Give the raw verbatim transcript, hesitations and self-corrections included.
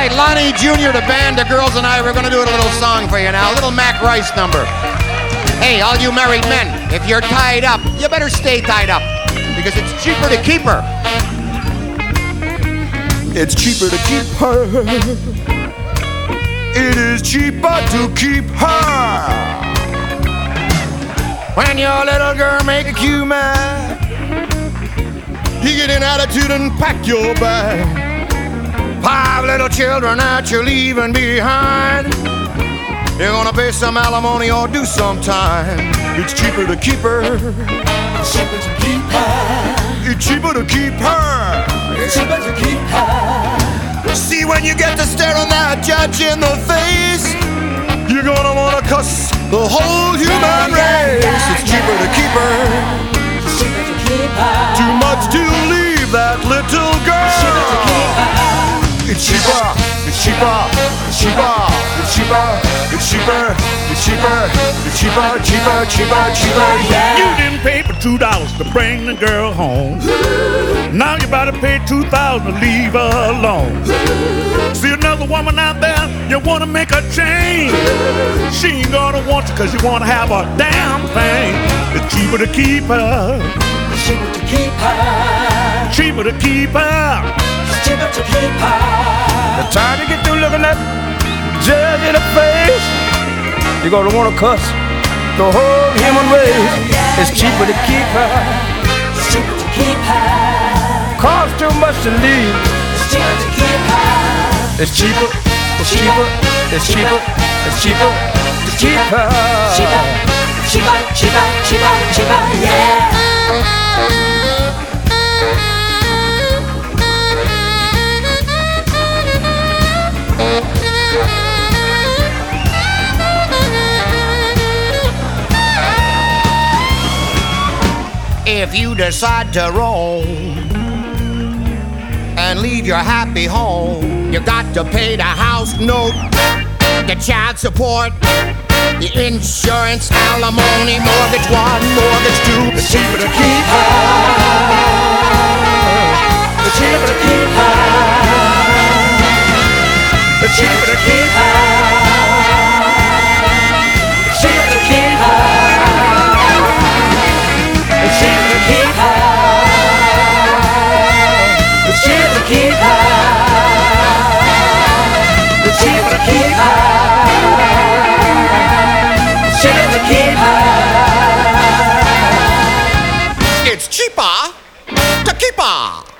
right, Lonnie Junior, the band, the girls, and I, we're going to do a little song for you now. A little Mac Rice number. Hey, all you married men, if you're tied up, you better stay tied up. Because it's cheaper to keep her. It's cheaper to keep her. It is cheaper to keep her. When your little girl make a cue mad, you get an attitude and pack your bag. Five little children that you're leaving behind. You're gonna pay some alimony or do some time. It's cheaper to keep her. It's cheaper to keep her. It's cheaper to keep her. It's cheaper to keep her. See, when you get to staring that judge in the face, you're gonna wanna cuss the whole human race. It's cheaper to keep her. It's cheaper to keep her. Too much to leave that little girl. It's cheaper to keep her. It's cheaper, it's cheaper, it's cheaper, it's cheaper, it's cheaper, it's cheaper, it's cheaper, cheaper, cheaper, cheaper, yeah. You didn't pay for two dollars to bring the girl home. Now you about to pay two thousand to leave her alone. See another woman out there, you wanna make her change. She ain't gonna want you cause you wanna have a damn thing. It's cheaper to keep her. It's cheaper to keep her. Cheaper to keep her. It's cheaper to keep her. The time you get through looking at judge in the face, you're gonna wanna cuss the whole human race. It's cheaper to keep her. It's cheaper to keep her. Costs too much to leave. It's cheaper to keep her. It's cheaper, it's cheaper, it's cheaper, it's cheaper to keep her. Cheaper, cheaper, cheaper, cheaper, cheaper, yeah. If you decide to roam and leave your happy home, you got to pay the house note, the child support, the insurance, alimony, mortgage one, mortgage two. It's cheaper to keep her. It's cheaper to keep her. It's cheaper to keep her. It's cheaper to keep her. It's cheaper to keep her. It's cheaper to keep her. It's cheaper to keep her. It's cheaper to keep her. It's cheaper to keep her.